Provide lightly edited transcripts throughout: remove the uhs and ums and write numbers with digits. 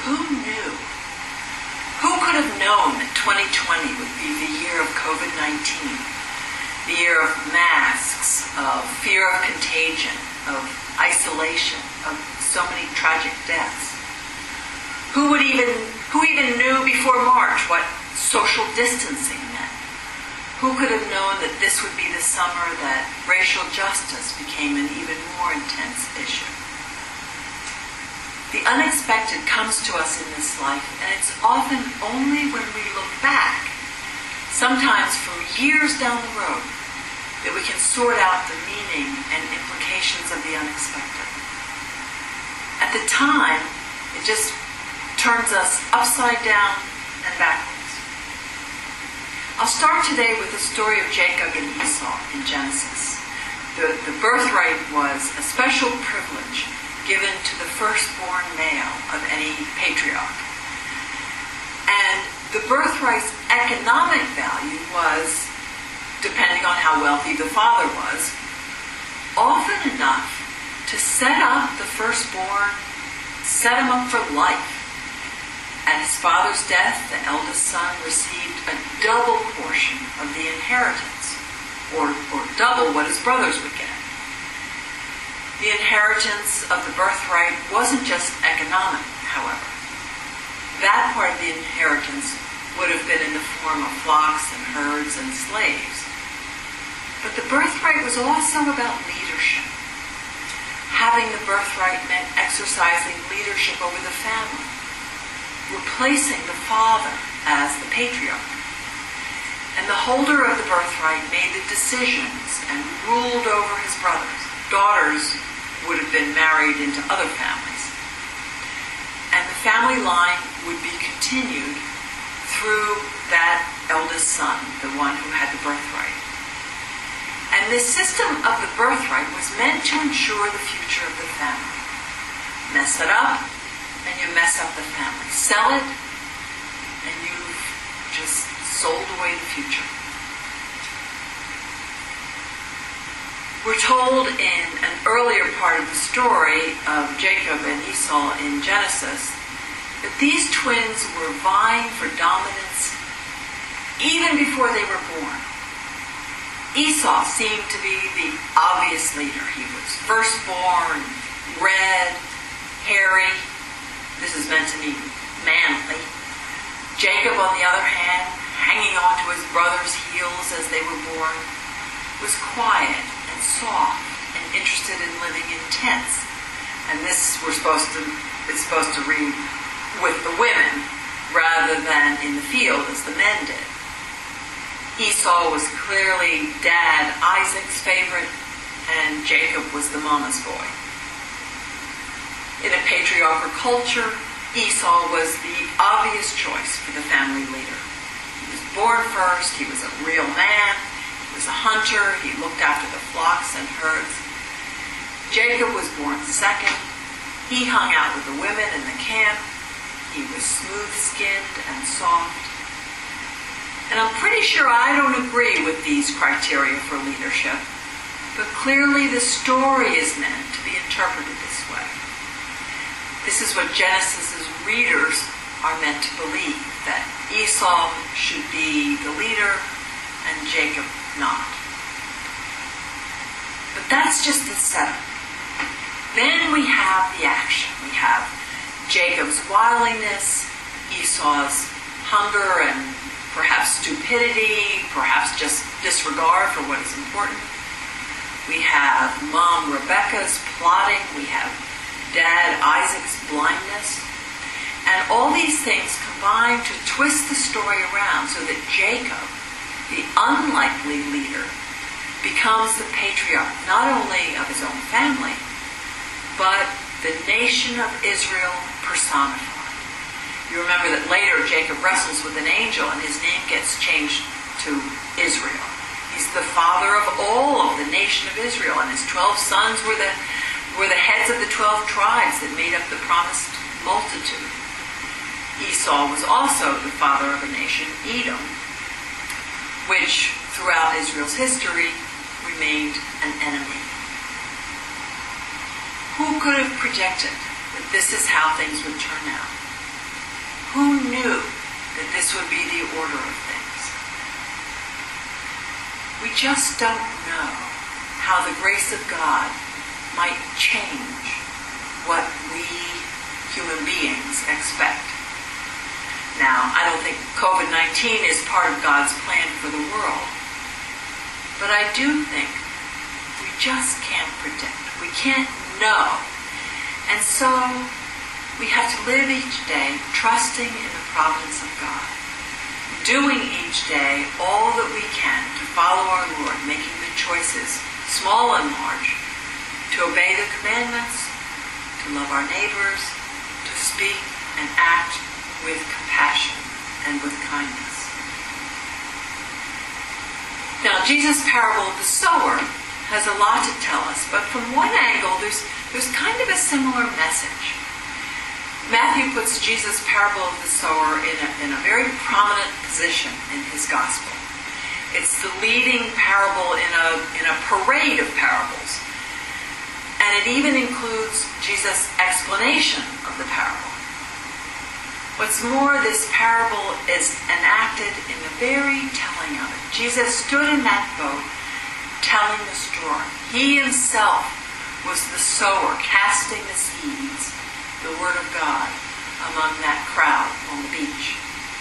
Who knew? Who could have known that 2020 would be the year of COVID-19? The year of masks, of fear of contagion, of isolation, of so many tragic deaths. Who even knew before March what social distancing meant? Who could have known that this would be the summer that racial justice became an even more intense issue? The unexpected comes to us in this life, and it's often only when we look back, sometimes from years down the road, that we can sort out the meaning and implications of the unexpected. At the time, it just turns us upside down and backwards. I'll start today with the story of Jacob and Esau in Genesis. The birthright was a special privilege given to the firstborn male of any patriarch. And the birthright's economic value was, depending on how wealthy the father was, often enough to set up the firstborn, set him up for life. At his father's death, the eldest son received a double portion of the inheritance, or double what his brothers would get. The inheritance of the birthright wasn't just economic, however. That part of the inheritance would have been in the form of flocks and herds and slaves. But the birthright was also about leadership. Having the birthright meant exercising leadership over the family, replacing the father as the patriarch. And the holder of the birthright made the decisions and ruled over his brothers. Daughters would have been married into other families. And the family line would be continued through that eldest son, the one who had the birthright. And this system of the birthright was meant to ensure the future of the family. Mess it up, and you mess up the family. Sell it, and you've just sold away the future. We're told in an earlier part of the story of Jacob and Esau in Genesis that these twins were vying for dominance even before they were born. Esau seemed to be the obvious leader. He was firstborn, red, hairy. This is meant to be manly. Jacob, on the other hand, hanging on to his brother's heels as they were born, was quiet and soft and interested in living in tents. And this is supposed to read with the women rather than in the field as the men did. Esau was clearly Dad Isaac's favorite, and Jacob was the mama's boy. In a patriarchal culture, Esau was the obvious choice for the family leader. He was born first, he was a real man, he was a hunter, he looked after the flocks and herds. Jacob was born second. He hung out with the women in the camp. He was smooth-skinned and soft. And I'm pretty sure I don't agree with these criteria for leadership, but clearly the story is meant to be interpreted this way. This is what Genesis's readers are meant to believe, that Esau should be the leader and Jacob not. But that's just the setup. Then we have the action. We have Jacob's wiliness, Esau's hunger and perhaps stupidity, perhaps just disregard for what is important. We have Mom Rebecca's plotting. We have Dad Isaac's blindness. And all these things combine to twist the story around so that Jacob, the unlikely leader, becomes the patriarch not only of his own family, but the nation of Israel personified. You remember that later Jacob wrestles with an angel and his name gets changed to Israel. He's the father of all of the nation of Israel, and his 12 sons were the heads of the 12 tribes that made up the promised multitude. Esau was also the father of a nation, Edom, which throughout Israel's history remained an enemy. Who could have predicted that this is how things would turn out? Who knew that this would be the order of things? We just don't know how the grace of God might change what we human beings expect. Now, I don't think COVID-19 is part of God's plan for the world, but I do think we just can't predict. We can't know. And so we have to live each day trusting in the providence of God, doing each day all that we can to follow our Lord, making the choices, small and large, to obey the commandments, to love our neighbors, to speak and act with compassion and with kindness. Now, Jesus' parable of the sower has a lot to tell us, but from one angle, there's kind of a similar message. Matthew puts Jesus' parable of the sower in a very prominent position in his gospel. It's the leading parable in a parade of parables. And it even includes Jesus' explanation of the parable. What's more, this parable is enacted in the very telling of it. Jesus stood in that boat telling the story. He himself was the sower, casting the seeds, the word of God, among that crowd on the beach.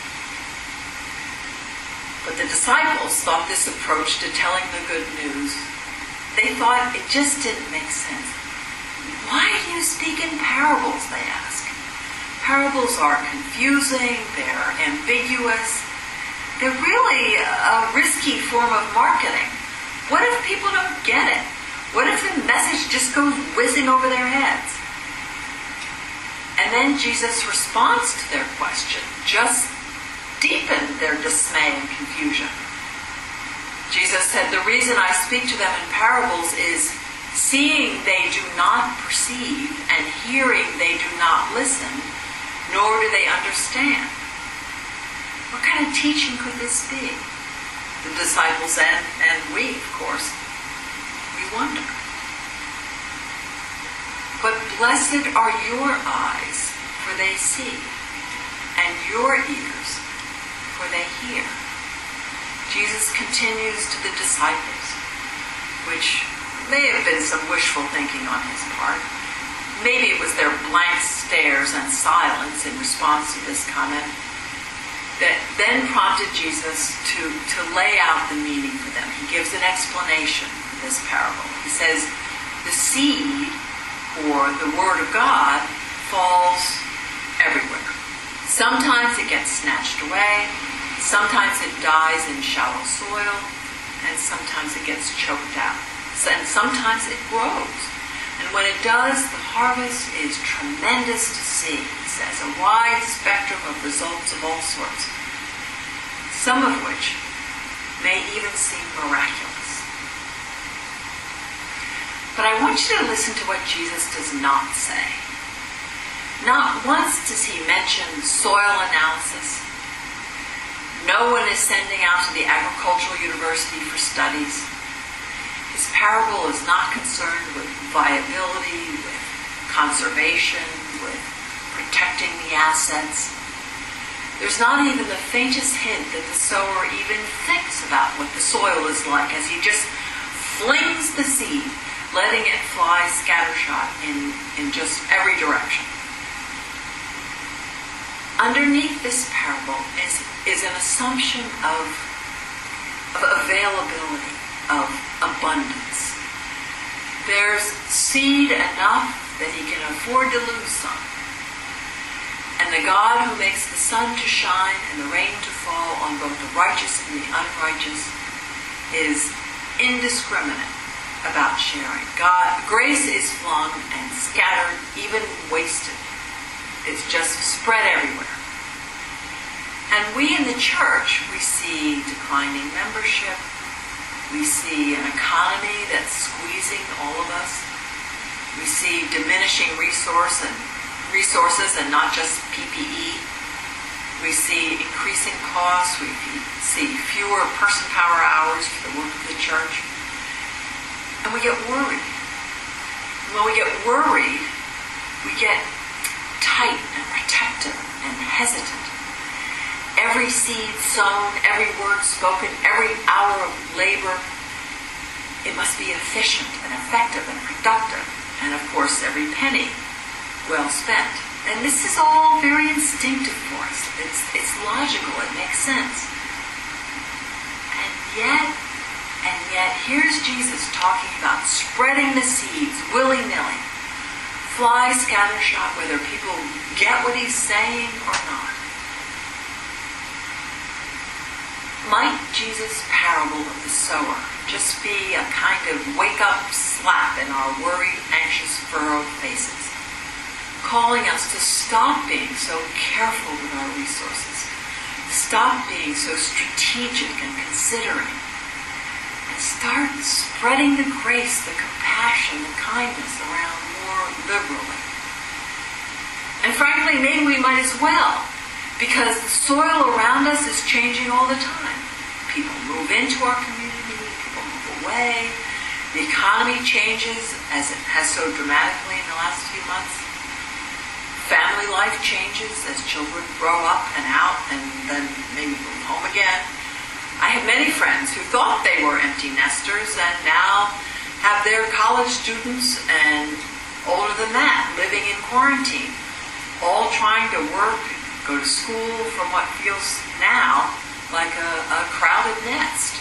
But the disciples thought this approach to telling the good news, they thought it just didn't make sense. Why do you speak in parables, they asked. Parables are confusing, they're ambiguous, they're really a risky form of marketing. What if people don't get it? What if the message just goes whizzing over their heads? And then Jesus' response to their question just deepened their dismay and confusion. Jesus said, "The reason I speak to them in parables is seeing they do not perceive, and hearing they do not listen, nor do they understand." What kind of teaching could this be? The disciples and we, of course, we wonder. But blessed are your eyes, for they see, and your ears, for they hear. Jesus continues to the disciples, which may have been some wishful thinking on his part. Maybe it was their blank stares and silence in response to this comment that then prompted Jesus to lay out the meaning for them. He gives an explanation of this parable. He says, the seed, or the Word of God, falls everywhere. Sometimes it gets snatched away, sometimes it dies in shallow soil, and sometimes it gets choked out. And sometimes it grows. And when it does, the harvest is tremendous to see, he says, a wide spectrum of results of all sorts, some of which may even seem miraculous. But I want you to listen to what Jesus does not say. Not once does he mention soil analysis. No one is sending out to the agricultural university for studies. His parable is not concerned with viability, with conservation, with protecting the assets. There's not even the faintest hint that the sower even thinks about what the soil is like as he just flings the seed, letting it fly scattershot in just every direction. Underneath this parable is an assumption of availability, of abundance. There's seed enough that he can afford to lose some. And the God who makes the sun to shine and the rain to fall on both the righteous and the unrighteous is indiscriminate about sharing. Grace is flung and scattered, even wasted. It's just spread everywhere. And we in the church, we see declining membership. We see an economy that's squeezing all of us. We see diminishing resources and not just PPE. We see increasing costs. We see fewer person power hours for the work of the church. And we get worried. When we get worried, we get tight and protective and hesitant. every seed sown, every word spoken, every hour of labor, it must be efficient and effective and productive. And of course, every penny well spent. And this is all very instinctive for us. It's logical. It makes sense. And yet, here's Jesus talking about spreading the seeds willy-nilly. Fly scattershot, whether people get what he's saying or not. Might Jesus' parable of the sower just be a kind of wake-up slap in our worried, anxious, furrowed faces, calling us to stop being so careful with our resources, stop being so strategic and considering, and start spreading the grace, the compassion, the kindness around more liberally. And frankly, maybe we might as well, because the soil around us is changing all the time. People move into our community, people move away, the economy changes as it has so dramatically in the last few months. Family life changes as children grow up and out and then maybe move home again. I have many friends who thought they were empty nesters and now have their college students and older than that living in quarantine, all trying to work, go to school from what feels now like a crowded nest.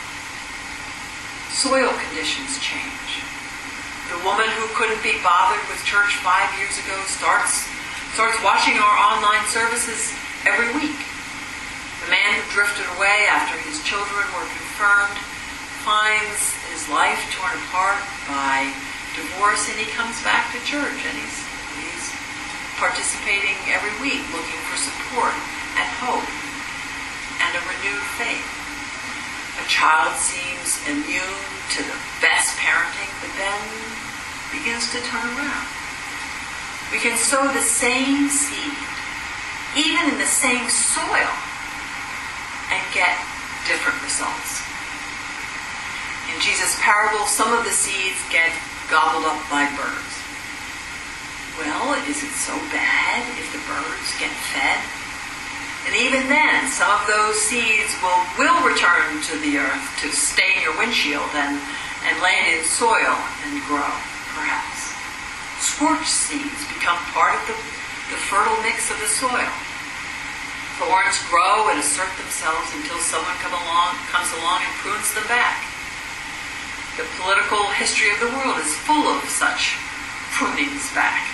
Soil conditions change. The woman who couldn't be bothered with church 5 years ago starts watching our online services every week. The man who drifted away after his children were confirmed finds his life torn apart by divorce, and he comes back to church, and he's participating every week, looking for support and hope and a renewed faith. A child seems immune to the best parenting, but then begins to turn around. We can sow the same seed, even in the same soil, and get different results. In Jesus' parable, some of the seeds get gobbled up by birds. Well, is it so bad if the birds get fed? And even then, some of those seeds will return to the earth to stain your windshield and land in soil and grow, perhaps. Scorched seeds become part of the fertile mix of the soil. Thorns grow and assert themselves until someone comes along and prunes them back. The political history of the world is full of such prunings back.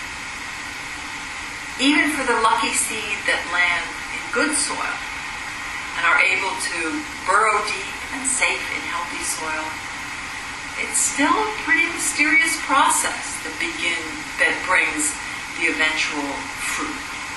Even for the lucky seed that land in good soil and are able to burrow deep and safe in healthy soil, it's still a pretty mysterious process that brings the eventual fruit.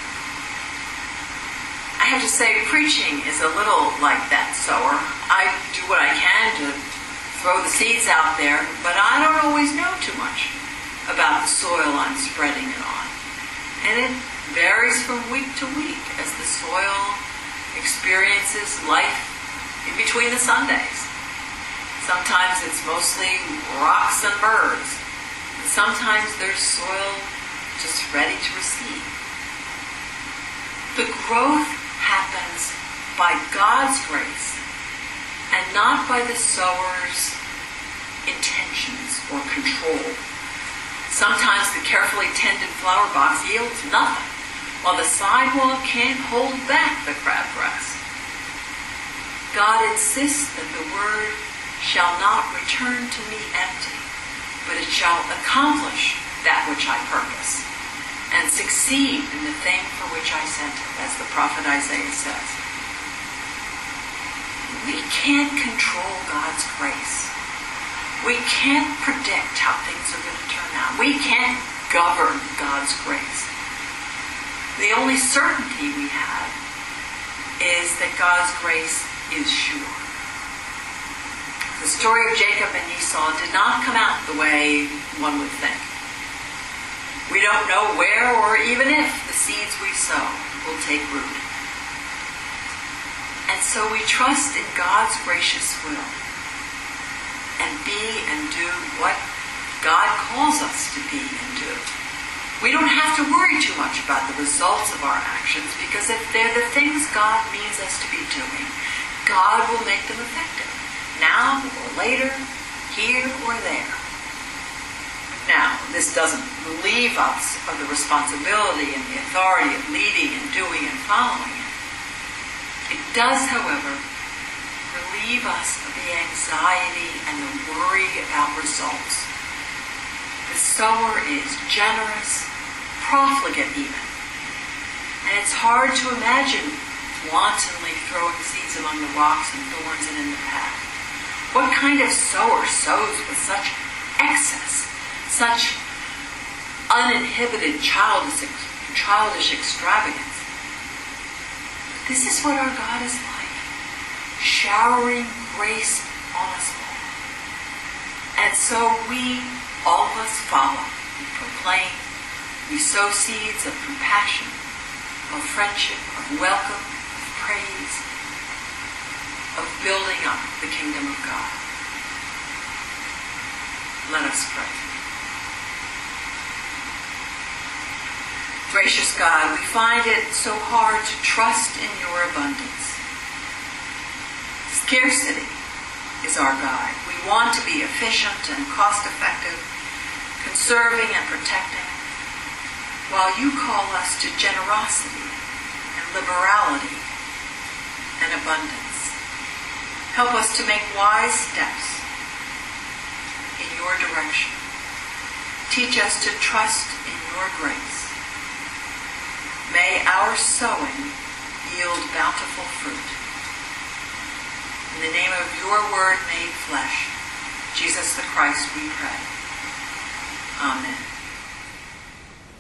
I have to say, preaching is a little like that sower. I do what I can to throw the seeds out there, but I don't always know too much about the soil I'm spreading it on. And it varies from week to week as the soil experiences life in between the Sundays. Sometimes it's mostly rocks and birds. And sometimes there's soil just ready to receive. The growth happens by God's grace and not by the sower's intentions or control. Sometimes the carefully tended flower box yields nothing, while the sidewalk can't hold back the crabgrass. God insists that the word shall not return to me empty, but it shall accomplish that which I purpose, and succeed in the thing for which I sent it, as the prophet Isaiah says. We can't control God's grace. We can't predict how things are going to turn out. We can't govern God's grace. The only certainty we have is that God's grace is sure. The story of Jacob and Esau did not come out the way one would think. We don't know where or even if the seeds we sow will take root. And so we trust in God's gracious will and be and do what God calls us to be and do. We don't have to worry too much about the results of our actions, because if they're the things God means us to be doing, God will make them effective, now or later, here or there. Now, this doesn't relieve us of the responsibility and the authority of leading and doing and following it. It does, however, relieve us of the anxiety and the worry about results. The sower is generous, profligate even, and it's hard to imagine wantonly throwing seeds among the rocks and thorns and in the path. What kind of sower sows with such excess, such uninhibited childish extravagance? This is what our God is like, showering grace on us all. And so we, all of us, follow, we proclaim, we sow seeds of compassion, of friendship, of welcome, of praise, of building up the kingdom of God. Let us pray. Gracious God, we find it so hard to trust in your abundance. Scarcity is our guide. We want to be efficient and cost-effective, conserving and protecting, while you call us to generosity and liberality and abundance. Help us to make wise steps in your direction. Teach us to trust in your grace. May our sowing yield bountiful fruit. In the name of your word made flesh, Jesus the Christ, we pray. Amen.